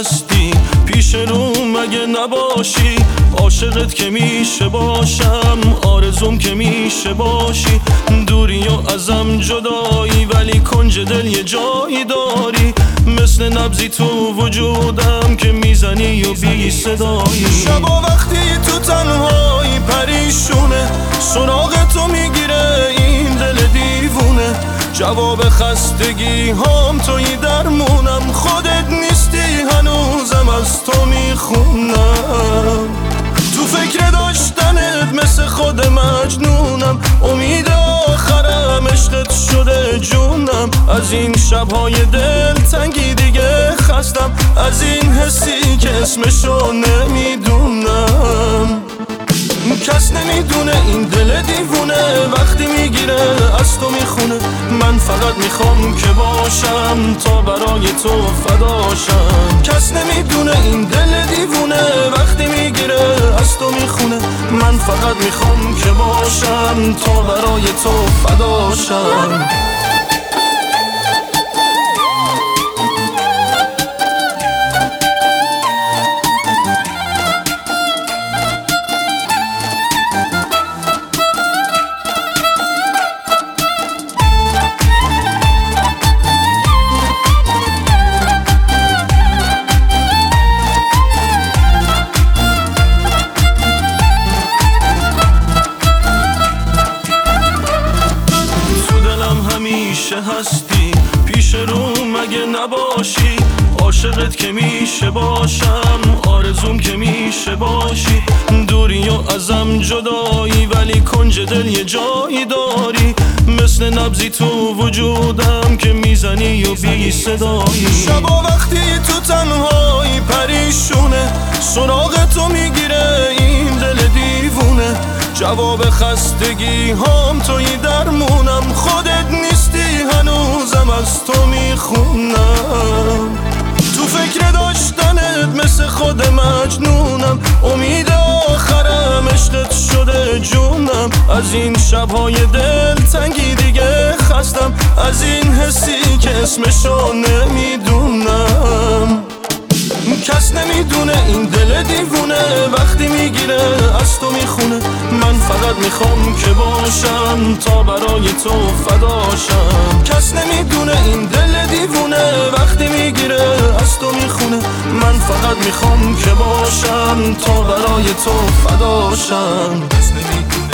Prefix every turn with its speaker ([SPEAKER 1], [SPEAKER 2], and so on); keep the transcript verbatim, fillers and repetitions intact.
[SPEAKER 1] هستی پیش رو مگه نباشی؟ عاشقت که میشه باشم، آرزوم که میشه باشی. دوری و ازم جدایی ولی کنج دل یه جایی داری، مثل نبضی تو وجودم که میزنی و بی صدایی. شبا وقتی تو تنهایی پریشونه، سراغ تو میگیره این دل دیوونه. جواب خستگی هم توی درمونم، خودت نیستی هنوزم از تو میخونم. تو فکر داشتنت مثل خود مجنونم، امید آخرم عشقت شده جونم. از این شبهای دل تنگی دیگه خستم، از این حسی که اسمشو نمیدونم. کس نمیدونه این دل دیوونه وقتی میگیره از تو میخونه. من فقط میخوام که باشم تا برای تو فداشم. کس نمیدونه این دل دیوونه وقتی میگیره از تو میخونه. من فقط میخوام که باشم تا برای تو فداشم. هستی پیش رو مگه نباشی؟ عاشقت که میشه باشم، آرزوم که میشه باشی. دوری و ازم جدایی ولی کنج دل یه جایی داری، مثل نبضی تو وجودم که میزنی و بی صدایی. شبا وقتی تو تنهایی پریشونه، سراغ تو میگیره این دل دیوونه. جواب خستگی هم توی درمونم، خودت نیستی هنوزم از تو میخونم. تو فکر داشتنت مثل خود مجنونم، امید آخرم عشقت شده جونم. از این شبهای دل تنگی دیگه خستم، از این حسی که اسمشو نمیدونم. کس نمیدونه این دل دیوونه وقتی میگیره از تو میخونه. من فقط میخوام که باشم تا برای تو فداشم. کس نمیدونه این دل دیوونه وقتی میگیره از تو میخونه. من فقط میخوام که باشم تا برای تو فداشم. کس نمیدونه